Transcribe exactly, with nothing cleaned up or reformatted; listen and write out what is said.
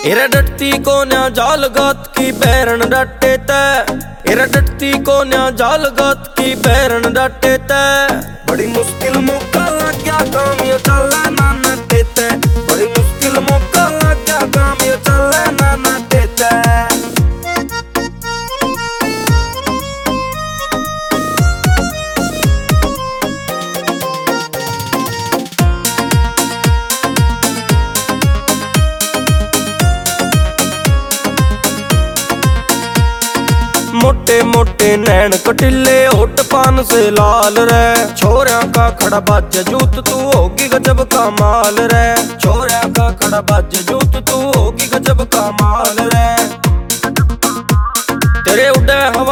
इरा डटती को न्या जाल गात की बैरन डटे तै। इरा डटती को न्या जाल गात की बैरन डटे तै। बड़ी मुश्किल मौका लग गया काम ये चले ना न देते। बड़ी मुश्किल मौका लग गया काम ये चले ना न देते। मोटे मोटे नैन कटिले होठ पान से लाल रे। छोरिया का खड़ा बाज जूत तू होगी गजब का माल रे। छोरिया का खड़ा बाज जूत तू होगी गजब का माल रे। तेरे उड़े हवा